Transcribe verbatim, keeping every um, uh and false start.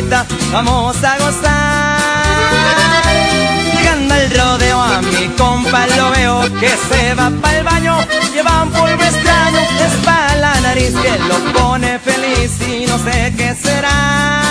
bonita, vamos a gozar. Llegando al rodeo a mi compa lo veo que se va pa'l baño, lleva un polvo extraño, es pa' la nariz que lo pone feliz y no sé qué será.